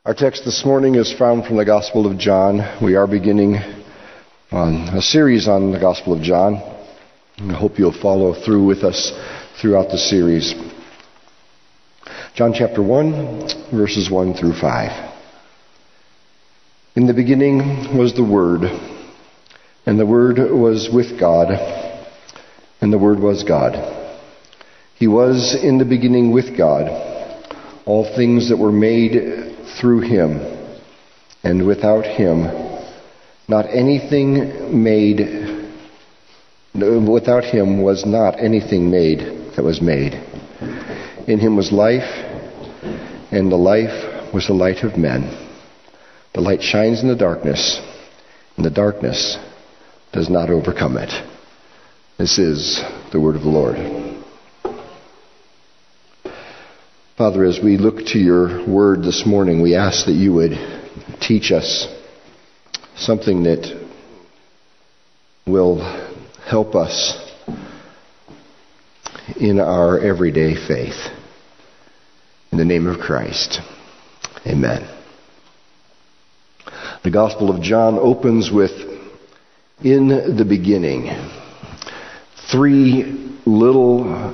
Our text this morning is found from the Gospel of John. We are beginning on a series on the Gospel of John. I hope you'll follow through with us throughout the series. John chapter 1, verses 1 through 5. In the beginning was the Word, and the Word was with God, and the Word was God. He was in the beginning with God. All things that were made through him, and without him, without him was not anything made that was made. In him was life, and the life was the light of men. The light shines in the darkness, and the darkness does not overcome it. This is the word of the Lord. Father, as we look to your word this morning, we ask that you would teach us something that will help us in our everyday faith. In the name of Christ, amen. The Gospel of John opens with, "In the beginning." Three little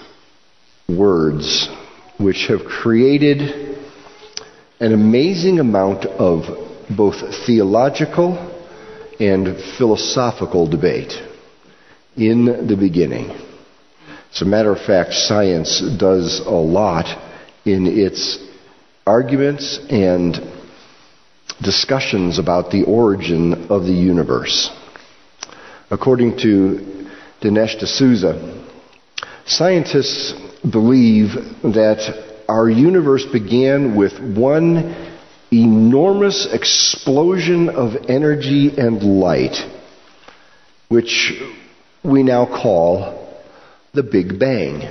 words which have created an amazing amount of both theological and philosophical debate. In the beginning. As a matter of fact, science does a lot in its arguments and discussions about the origin of the universe. According to Dinesh D'Souza, scientists believe that our universe began with one enormous explosion of energy and light, which we now call the Big Bang.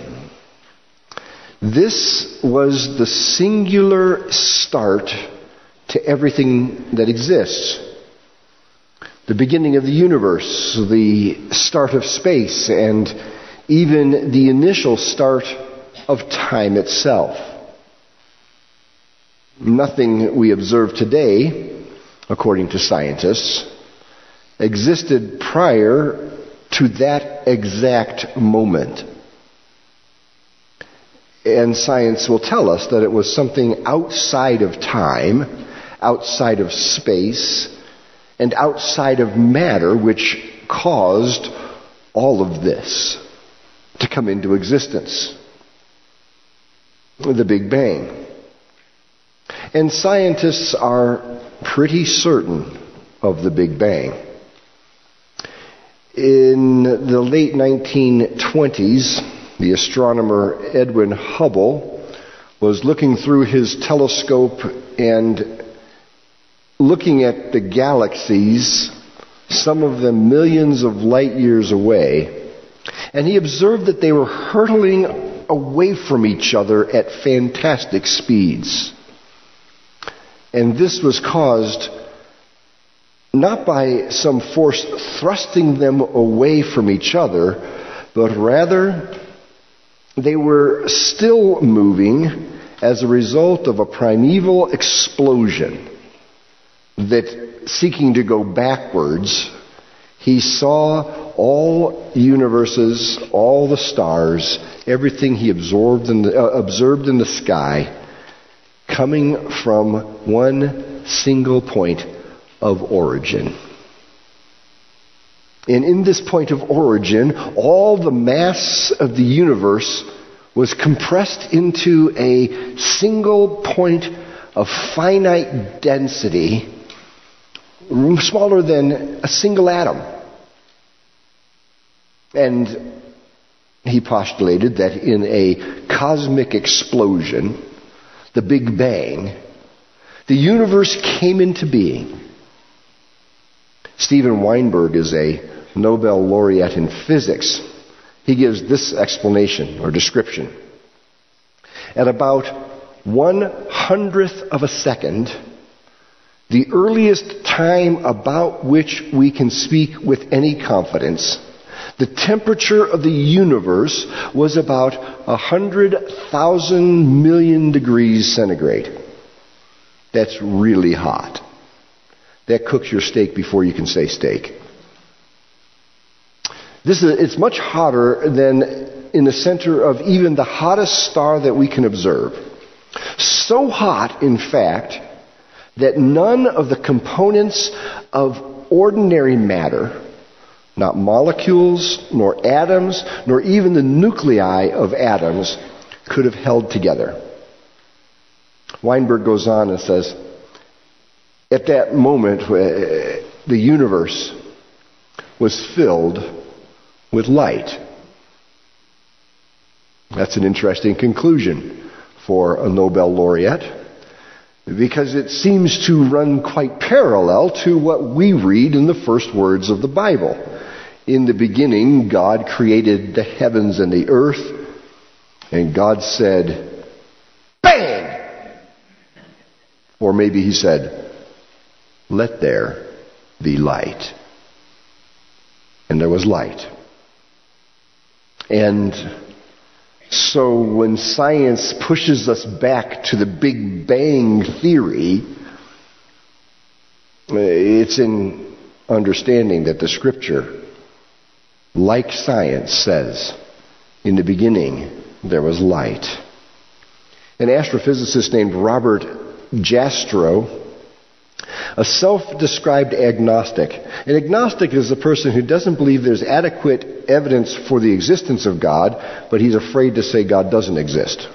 This was the singular start to everything that exists. The beginning of the universe, the start of space, and even the initial start of time itself. Nothing we observe today, according to scientists, existed prior to that exact moment. And science will tell us that it was something outside of time, outside of space, and outside of matter which caused all of this to come into existence. The Big Bang. And scientists are pretty certain of the Big Bang. In the late 1920s, the astronomer Edwin Hubble was looking through his telescope and looking at the galaxies, some of them millions of light years away, and he observed that they were hurtling away from each other at fantastic speeds. And this was caused not by some force thrusting them away from each other, but rather they were still moving as a result of a primeval explosion that, seeking to go backwards, he saw all universes, all the stars, everything he observed in the sky coming from one single point of origin. And in this point of origin, all the mass of the universe was compressed into a single point of finite density, smaller than a single atom. And he postulated that in a cosmic explosion, the Big Bang, the universe came into being. Steven Weinberg is a Nobel laureate in physics. He gives this explanation or description. At about 1/100th of a second, the earliest time about which we can speak with any confidence, the temperature of the universe was about 100,000 million degrees centigrade. That's really hot. That cooks your steak before you can say steak. It's much hotter than in the center of even the hottest star that we can observe. So hot, in fact, that none of the components of ordinary matter, not molecules, nor atoms, nor even the nuclei of atoms, could have held together. Weinberg goes on and says, at that moment, the universe was filled with light. That's an interesting conclusion for a Nobel laureate, because it seems to run quite parallel to what we read in the first words of the Bible. In the beginning, God created the heavens and the earth, and God said, bang! Or maybe he said, let there be light. And there was light. And so when science pushes us back to the Big Bang theory, it's in understanding that the Scripture, like science, says, in the beginning there was light. An astrophysicist named Robert Jastrow, a self-described agnostic. An agnostic is a person who doesn't believe there's adequate evidence for the existence of God, but he's afraid to say God doesn't exist.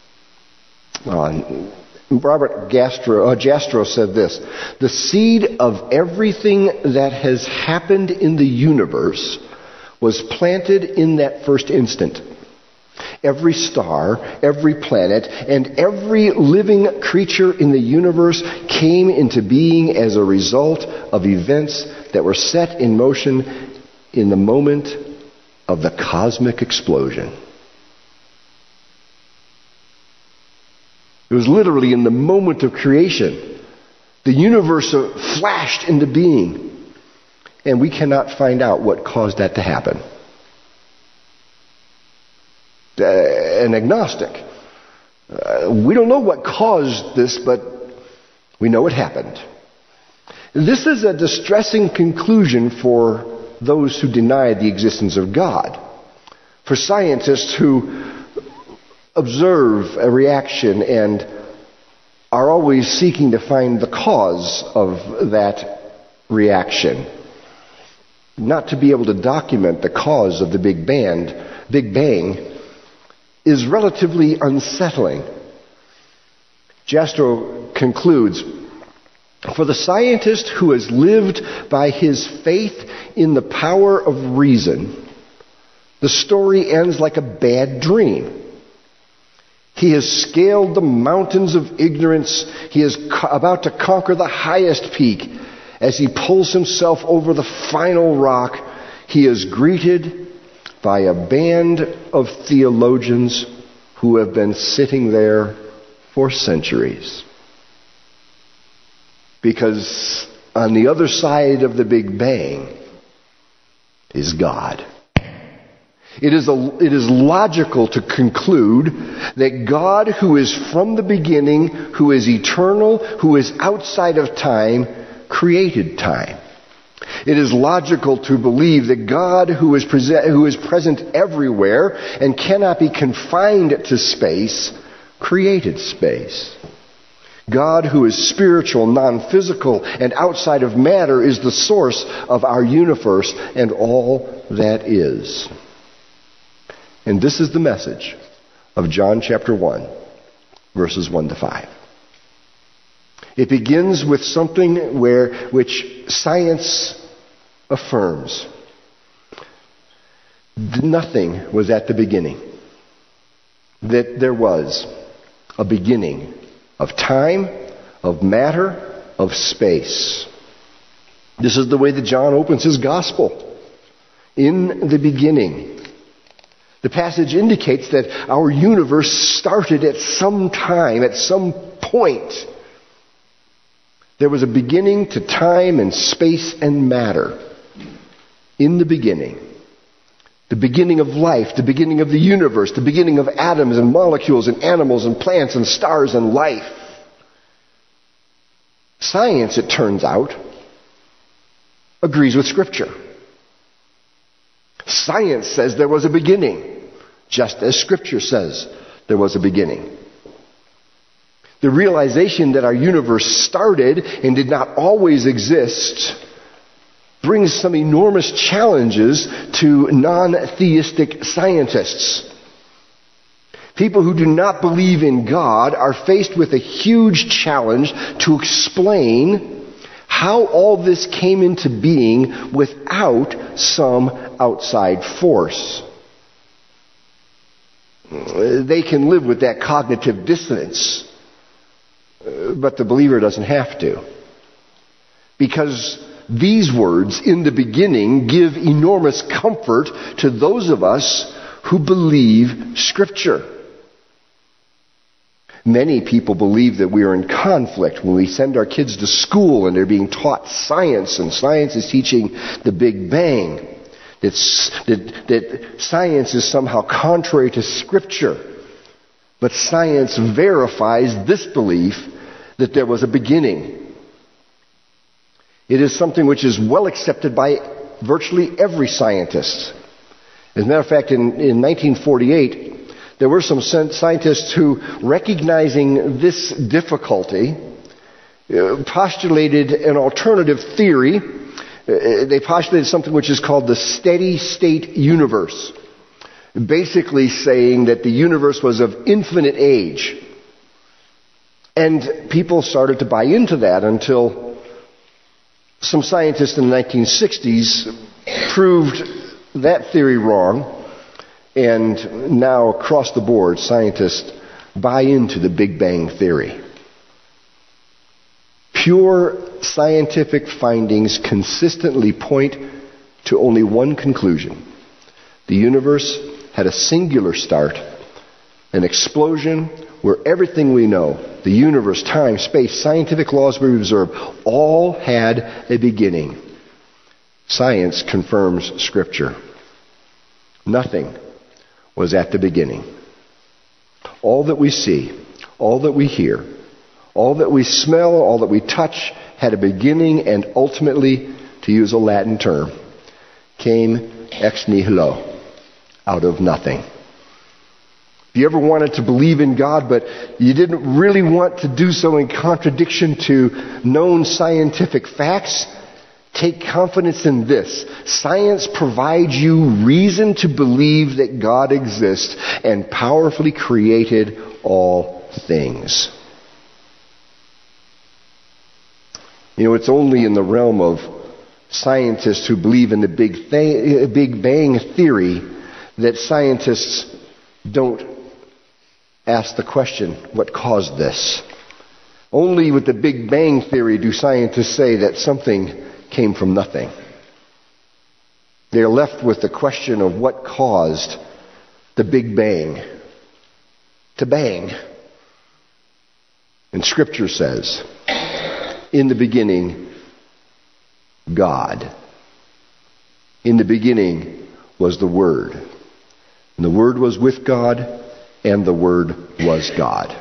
Robert Jastrow said this: the seed of everything that has happened in the universe was planted in that first instant. Every star, every planet, and every living creature in the universe came into being as a result of events that were set in motion in the moment of the cosmic explosion. It was literally in the moment of creation. The universe flashed into being, and we cannot find out what caused that to happen. An agnostic. We don't know what caused this, but we know it happened. This is a distressing conclusion for those who deny the existence of God. For scientists who observe a reaction and are always seeking to find the cause of that reaction. Not to be able to document the cause of the Big Bang is relatively unsettling. Jastrow concludes, for the scientist who has lived by his faith in the power of reason, the story ends like a bad dream. He has scaled the mountains of ignorance. He is about to conquer the highest peak. As he pulls himself over the final rock, he is greeted by a band of theologians who have been sitting there for centuries. Because on the other side of the Big Bang is God. It is logical to conclude that God, who is from the beginning, who is eternal, who is outside of time, created time. It is logical to believe that God, who is present everywhere and cannot be confined to space, created space. God, who is spiritual, non-physical, and outside of matter, is the source of our universe and all that is. And this is the message of John chapter 1, verses 1 to 5. It begins with something which science affirms. Nothing was at the beginning. That there was a beginning of time, of matter, of space. This is the way that John opens his gospel. In the beginning. The passage indicates that our universe started at some time, at some point. There was a beginning to time and space and matter. In the beginning. The beginning of life, the beginning of the universe, the beginning of atoms and molecules and animals and plants and stars and life. Science, it turns out, agrees with Scripture. Science says there was a beginning, just as Scripture says there was a beginning. The realization that our universe started and did not always exist brings some enormous challenges to non-theistic scientists. People who do not believe in God are faced with a huge challenge to explain how all this came into being without some outside force. They can live with that cognitive dissonance, but the believer doesn't have to. Because these words, in the beginning, give enormous comfort to those of us who believe Scripture. Many people believe that we are in conflict when we send our kids to school and they're being taught science, and science is teaching the Big Bang. That science is somehow contrary to Scripture. But science verifies this belief that there was a beginning. It is something which is well accepted by virtually every scientist. As a matter of fact, in 1948, there were some scientists who, recognizing this difficulty, postulated an alternative theory. They postulated something which is called the steady state universe. Basically saying that the universe was of infinite age. And people started to buy into that until some scientists in the 1960s proved that theory wrong. And now, across the board, scientists buy into the Big Bang Theory. Pure scientific findings consistently point to only one conclusion. The universe had a singular start, an explosion where everything we know, the universe, time, space, scientific laws we observe, all had a beginning. Science confirms Scripture. Nothing was at the beginning. All that we see, all that we hear, all that we smell, all that we touch had a beginning, and ultimately, to use a Latin term, came ex nihilo, out of nothing. If you ever wanted to believe in God, but you didn't really want to do so in contradiction to known scientific facts, take confidence in this. Science provides you reason to believe that God exists and powerfully created all things. You know, it's only in the realm of scientists who believe in the Big Bang Theory that scientists don't ask the question, what caused this? Only with the Big Bang Theory do scientists say that something came from nothing. They are left with the question of what caused the Big Bang to bang. And Scripture says, in the beginning, God. In the beginning was the Word. And the Word was with God, and the Word was God.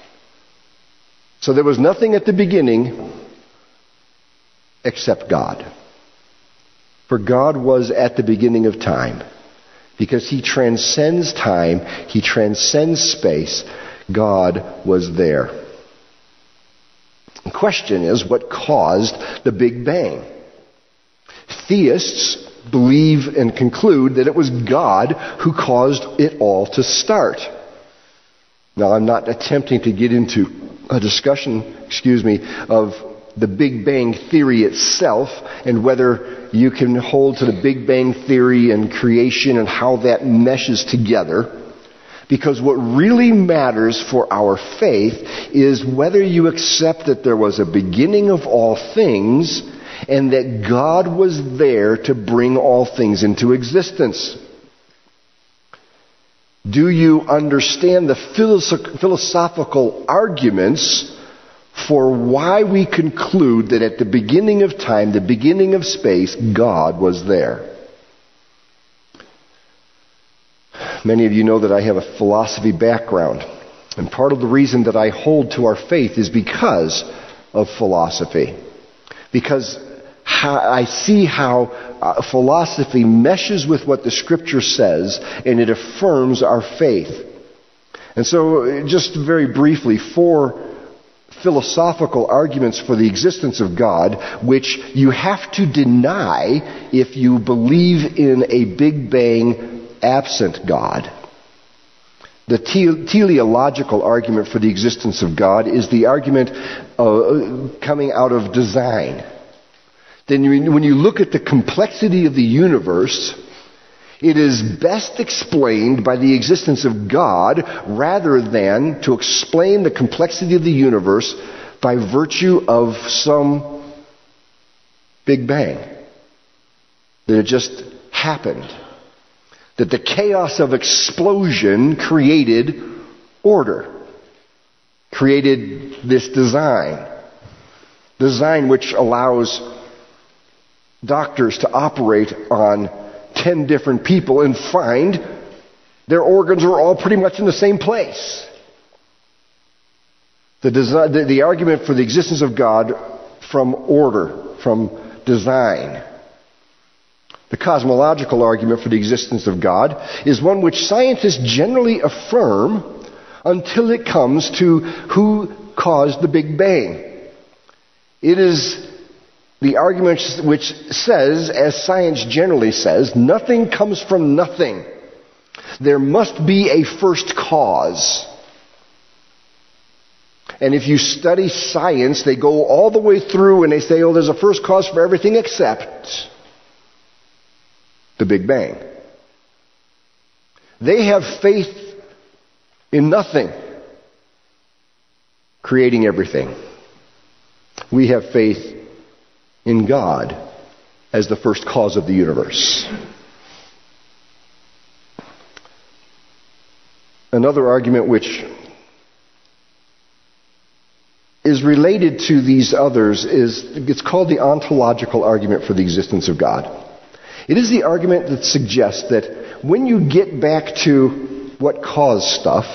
So there was nothing at the beginning except God. For God was at the beginning of time. Because He transcends time, He transcends space, God was there. The question is, what caused the Big Bang? Theists believe and conclude that it was God who caused it all to start. Now, I'm not attempting to get into a discussion, of the Big Bang Theory itself and whether you can hold to the Big Bang Theory and creation and how that meshes together. Because what really matters for our faith is whether you accept that there was a beginning of all things and that God was there to bring all things into existence. Do you understand the philosophical arguments for why we conclude that at the beginning of time, the beginning of space, God was there? Many of you know that I have a philosophy background. And part of the reason that I hold to our faith is because of philosophy, because I see how philosophy meshes with what the Scripture says, and it affirms our faith. And so, just very briefly, 4 philosophical arguments for the existence of God, which you have to deny if you believe in a Big Bang absent God. The teleological argument for the existence of God is the argument coming out of design. Then when you look at the complexity of the universe, it is best explained by the existence of God rather than to explain the complexity of the universe by virtue of some Big Bang. That it just happened. That the chaos of explosion created order. Created this design. Design which allows doctors to operate on 10 different people and find their organs are all pretty much in the same place. The argument for the existence of God from order, from design. The cosmological argument for the existence of God is one which scientists generally affirm until it comes to who caused the Big Bang. It is the argument which says, as science generally says, nothing comes from nothing. There must be a first cause. And if you study science, they go all the way through and they say, there's a first cause for everything except the Big Bang. They have faith in nothing creating everything. We have faith in God as the first cause of the universe. Another argument which is related to these others it's called the ontological argument for the existence of God. It is the argument that suggests that when you get back to what caused stuff,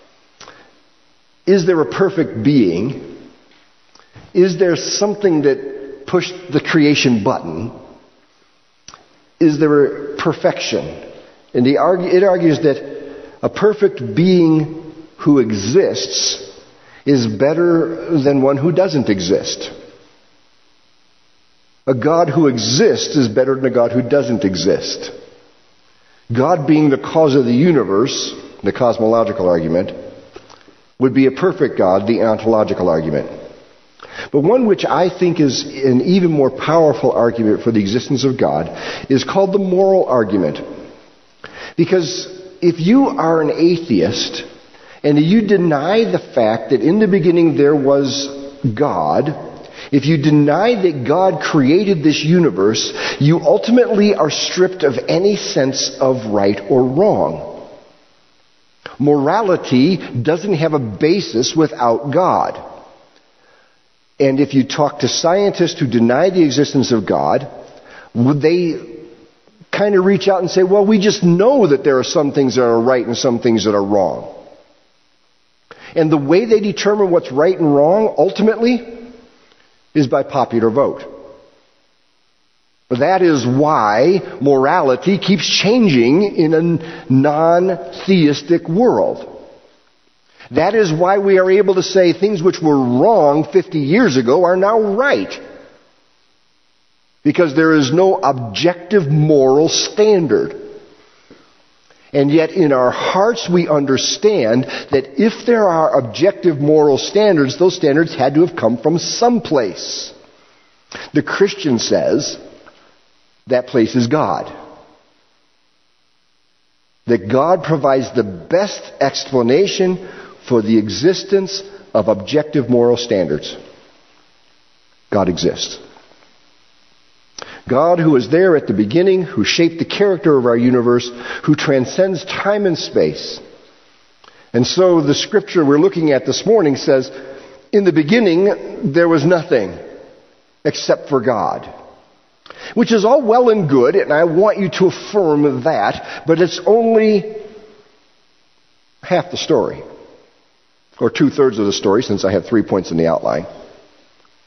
is there a perfect being? Is there something that pushed the creation button? Is there perfection? And it argues that a perfect being who exists is better than one who doesn't exist. A God who exists is better than a God who doesn't exist. God being the cause of the universe, the cosmological argument, would be a perfect God, the ontological argument. But one which I think is an even more powerful argument for the existence of God is called the moral argument. Because if you are an atheist and you deny the fact that in the beginning there was God, if you deny that God created this universe, you ultimately are stripped of any sense of right or wrong. Morality doesn't have a basis without God. And if you talk to scientists who deny the existence of God, would they kind of reach out and say, well, we just know that there are some things that are right and some things that are wrong. And the way they determine what's right and wrong, ultimately, is by popular vote. That is why morality keeps changing in a non-theistic world. That is why we are able to say things which were wrong 50 years ago are now right. Because there is no objective moral standard. And yet in our hearts we understand that if there are objective moral standards, those standards had to have come from someplace. The Christian says that place is God. That God provides the best explanation for the existence of objective moral standards. God exists. God who was there at the beginning, who shaped the character of our universe, who transcends time and space. And so the scripture we're looking at this morning says, in the beginning there was nothing except for God. Which is all well and good, and I want you to affirm that, but it's only half the story. Or 2/3 of the story, since I have 3 points in the outline.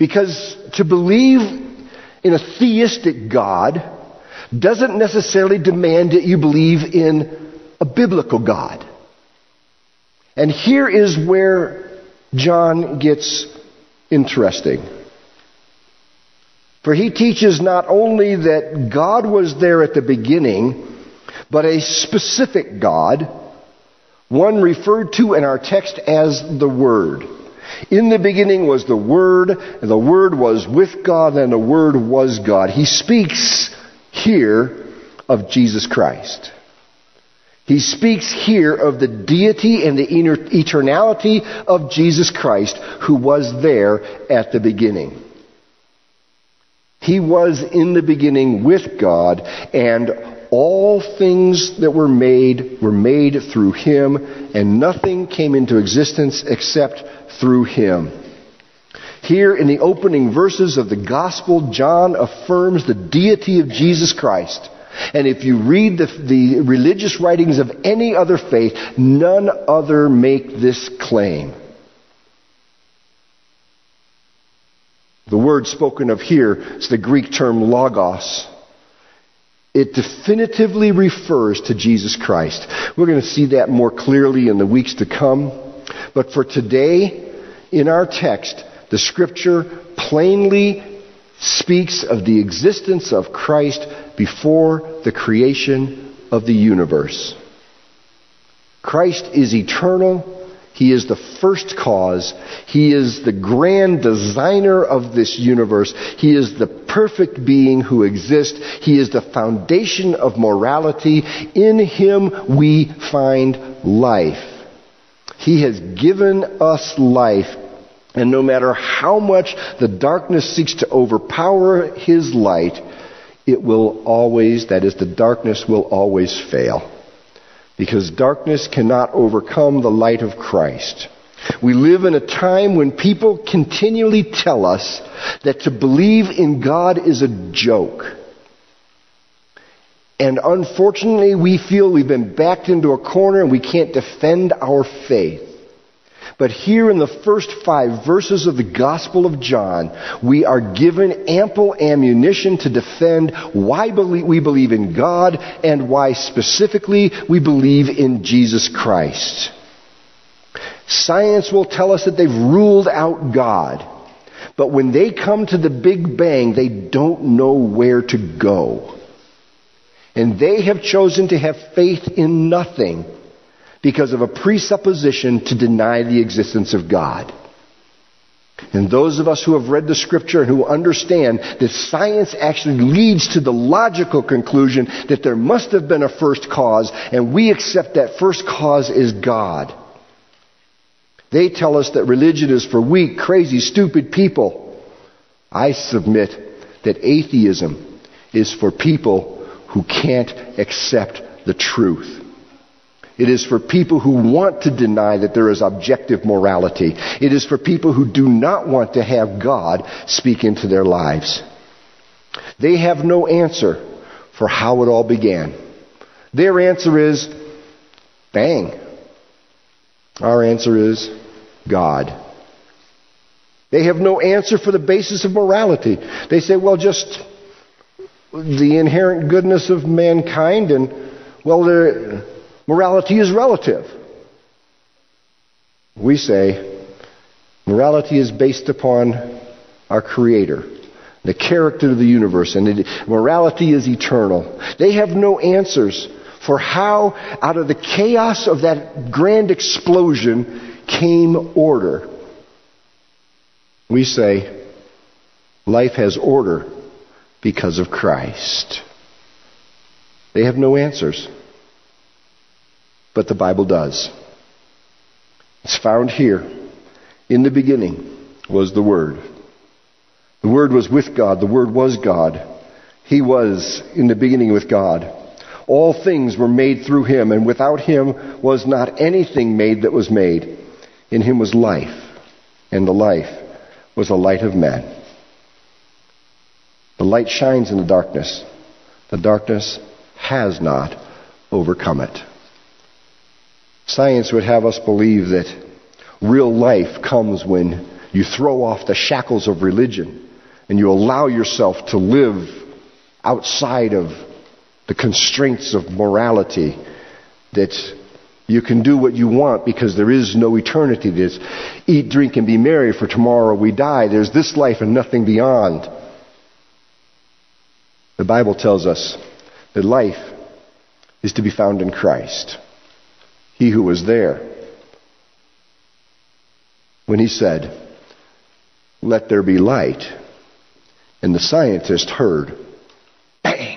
Because to believe in a theistic God doesn't necessarily demand that you believe in a biblical God. And here is where John gets interesting. For he teaches not only that God was there at the beginning, but a specific God, one referred to in our text as the Word. In the beginning was the Word, and the Word was with God, and the Word was God. He speaks here of Jesus Christ. He speaks here of the deity and the eternality of Jesus Christ, who was there at the beginning. He was in the beginning with God, and all things that were made through Him, and nothing came into existence except through Him. Here in the opening verses of the Gospel, John affirms the deity of Jesus Christ. And if you read the religious writings of any other faith, none other make this claim. The word spoken of here is the Greek term logos. It definitively refers to Jesus Christ. We're going to see that more clearly in the weeks to come. But for today, in our text, the Scripture plainly speaks of the existence of Christ before the creation of the universe. Christ is eternal. He is the first cause. He is the grand designer of this universe. He is the perfect being who exists. He is the foundation of morality. In Him we find life. He has given us life. And no matter how much the darkness seeks to overpower His light, it will always, that is, the darkness will always fail. Because darkness cannot overcome the light of Christ. We live in a time when people continually tell us that to believe in God is a joke. And unfortunately, we feel we've been backed into a corner and we can't defend our faith. But here in the first 5 verses of the Gospel of John, we are given ample ammunition to defend why we believe in God and why specifically we believe in Jesus Christ. Science will tell us that they've ruled out God. But when they come to the Big Bang, they don't know where to go. And they have chosen to have faith in nothing because of a presupposition to deny the existence of God. And those of us who have read the Scripture and who understand that science actually leads to the logical conclusion that there must have been a first cause, and we accept that first cause is God. They tell us that religion is for weak, crazy, stupid people. I submit that atheism is for people who can't accept the truth. It is for people who want to deny that there is objective morality. It is for people who do not want to have God speak into their lives. They have no answer for how it all began. Their answer is, bang. Our answer is, God. They have no answer for the basis of morality. They say, well, just the inherent goodness of mankind and, well, morality is relative. We say morality is based upon our Creator, the character of the universe, and morality is eternal. They have no answers for how, out of the chaos of that grand explosion, came order. We say life has order because of Christ. They have no answers. But the Bible does. It's found here. In the beginning was the Word. The Word was with God. The Word was God. He was in the beginning with God. All things were made through Him, and without Him was not anything made that was made. In Him was life, and the life was the light of men. The light shines in the darkness. The darkness has not overcome it. Science would have us believe that real life comes when You throw off the shackles of religion and you allow yourself to live outside of the constraints of morality, that you can do what you want because there is no eternity. There's eat, drink, and be merry, for tomorrow we die. There's this life and nothing beyond. The Bible tells us that life is to be found in Christ. He who was there when he said, "Let there be light," and the scientist heard, bang.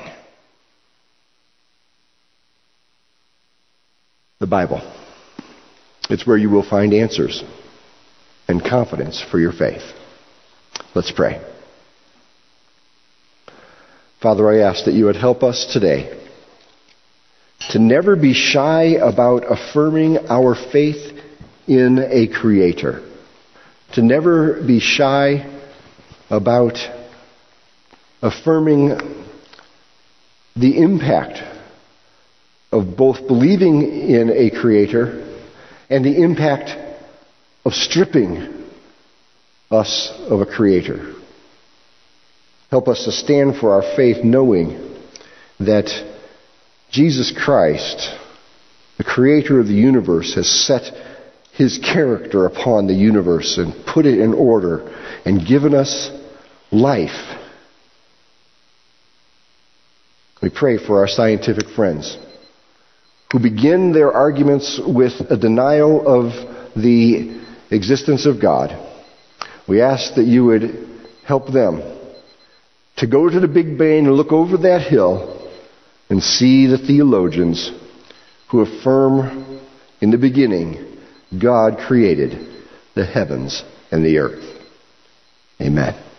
The Bible. It's where you will find answers and confidence for your faith. Let's pray. Father, I ask that you would help us today to never be shy about affirming our faith in a Creator. To never be shy about affirming the impact of both believing in a Creator and the impact of stripping us of a Creator. Help us to stand for our faith knowing that Jesus Christ, the Creator of the universe, has set His character upon the universe and put it in order and given us life. We pray for our scientific friends who begin their arguments with a denial of the existence of God. We ask that you would help them to go to the Big Bang and look over that hill and see the theologians who affirm in the beginning God created the heavens and the earth. Amen.